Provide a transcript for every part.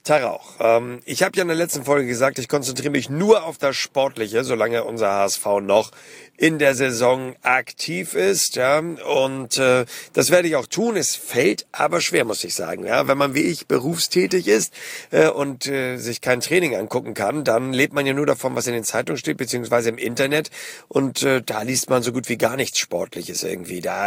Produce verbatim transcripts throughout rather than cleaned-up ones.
Tag auch. Ähm, ich habe ja in der letzten Folge gesagt, ich konzentriere mich nur auf das Sportliche, solange unser H S V noch in der Saison aktiv ist. Ja, und äh, das werde ich auch tun. Es fällt aber schwer, muss ich sagen. Ja, wenn man wie ich berufstätig ist äh, und äh, sich kein Training angucken kann, dann lebt man ja nur davon, was in den Zeitungen steht, beziehungsweise im Internet. Und äh, da liest man so gut wie gar nichts Sportliches irgendwie. Da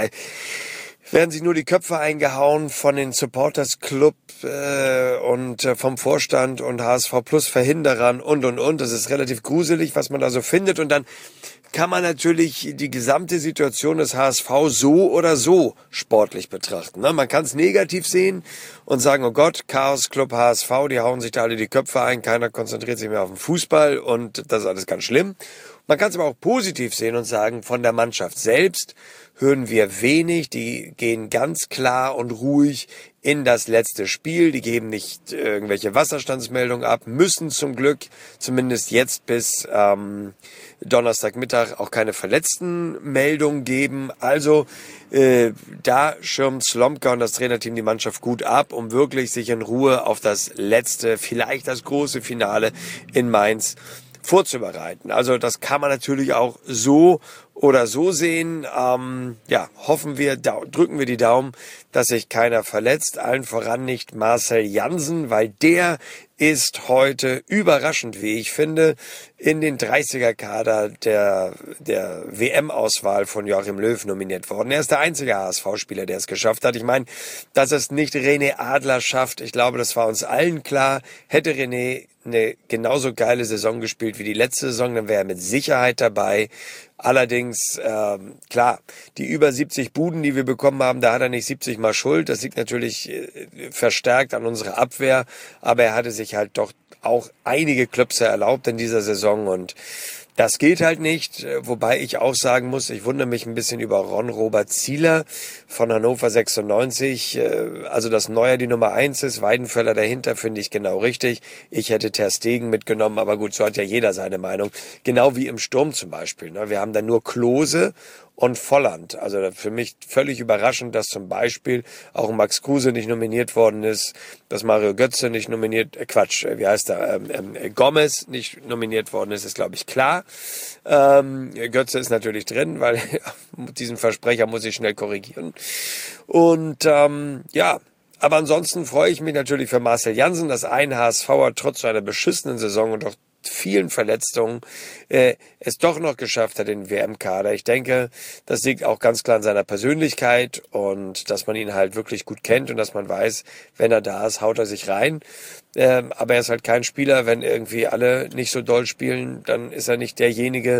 werden sich nur die Köpfe eingehauen von den Supporters Club äh, und äh, vom Vorstand und H S V Plus Verhinderern und und und. Das ist relativ gruselig, was man da so findet. Und dann kann man natürlich die gesamte Situation des H S V so oder so sportlich betrachten. Ne? Man kann es negativ sehen und sagen, oh Gott, Chaos Club H S V, die hauen sich da alle die Köpfe ein, keiner konzentriert sich mehr auf den Fußball und das ist alles ganz schlimm. Man kann es aber auch positiv sehen und sagen, von der Mannschaft selbst hören wir wenig. Die gehen ganz klar und ruhig in das letzte Spiel. Die geben nicht irgendwelche Wasserstandsmeldungen ab, müssen zum Glück zumindest jetzt bis ähm, Donnerstagmittag auch keine Verletztenmeldung geben. Also äh, da schirmt Slomka und das Trainerteam die Mannschaft gut ab, um wirklich sich in Ruhe auf das letzte, vielleicht das große Finale in Mainz vorzubereiten. Also das kann man natürlich auch so oder so sehen. Ähm, ja, hoffen wir, drücken wir die Daumen, dass sich keiner verletzt. Allen voran nicht Marcel Jansen, weil der ist heute überraschend, wie ich finde, in den dreißiger-Kader der, der W M-Auswahl von Joachim Löw nominiert worden. Er ist der einzige H S V-Spieler, der es geschafft hat. Ich meine, dass es nicht René Adler schafft, ich glaube, das war uns allen klar. Hätte René eine genauso geile Saison gespielt wie die letzte Saison, dann wäre er mit Sicherheit dabei. Allerdings, ähm, klar, die über siebzig Buden, die wir bekommen haben, da hat er nicht siebzig Mal Schuld. Das liegt natürlich äh, verstärkt an unserer Abwehr, aber er hatte sich halt doch auch einige Klöpse erlaubt in dieser Saison und das geht halt nicht, wobei ich auch sagen muss, ich wundere mich ein bisschen über Ron-Robert Zieler von Hannover sechsundneunzig. Also, dass Neuer die Nummer eins ist, Weidenfeller dahinter, finde ich genau richtig. Ich hätte Ter Stegen mitgenommen, aber gut, so hat ja jeder seine Meinung. Genau wie im Sturm zum Beispiel. Wir haben da nur Klose und Volland. Also für mich völlig überraschend, dass zum Beispiel auch Max Kruse nicht nominiert worden ist, dass Mario Götze nicht nominiert, äh Quatsch, wie heißt er, ähm, ähm, Gomez nicht nominiert worden ist, ist glaube ich klar. Ähm, Götze ist natürlich drin, weil diesen Versprecher muss ich schnell korrigieren. Und ähm, ja, aber ansonsten freue ich mich natürlich für Marcel Jansen, dass ein HSVer trotz einer beschissenen Saison und auch vielen Verletzungen äh, es doch noch geschafft hat in den W M-Kader. Ich denke, das liegt auch ganz klar an seiner Persönlichkeit und dass man ihn halt wirklich gut kennt und dass man weiß, wenn er da ist, haut er sich rein. Ähm, aber er ist halt kein Spieler, wenn irgendwie alle nicht so doll spielen, dann ist er nicht derjenige,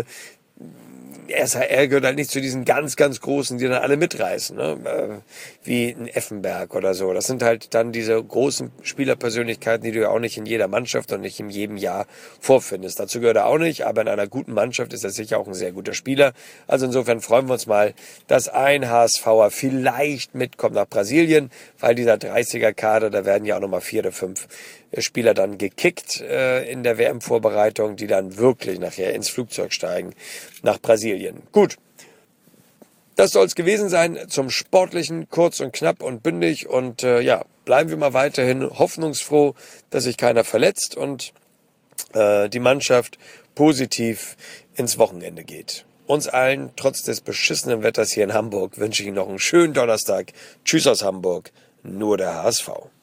er, ist, er gehört halt nicht zu diesen ganz, ganz Großen, die dann alle mitreißen, ne? Äh, wie ein Effenberg oder so. Das sind halt dann diese großen Spielerpersönlichkeiten, die du ja auch nicht in jeder Mannschaft und nicht in jedem Jahr vorfindest. Dazu gehört er auch nicht, aber in einer guten Mannschaft ist er sicher auch ein sehr guter Spieler. Also insofern freuen wir uns mal, dass ein HSVer vielleicht mitkommt nach Brasilien, weil dieser dreißiger-Kader, da werden ja auch nochmal vier oder fünf Spieler dann gekickt äh, in der W M-Vorbereitung, die dann wirklich nachher ins Flugzeug steigen nach Brasilien. Gut, das soll es gewesen sein zum Sportlichen, kurz und knapp und bündig und äh, ja, bleiben wir mal weiterhin hoffnungsfroh, dass sich keiner verletzt und äh, die Mannschaft positiv ins Wochenende geht. Uns allen, trotz des beschissenen Wetters hier in Hamburg, wünsche ich Ihnen noch einen schönen Donnerstag. Tschüss aus Hamburg, nur der H S V.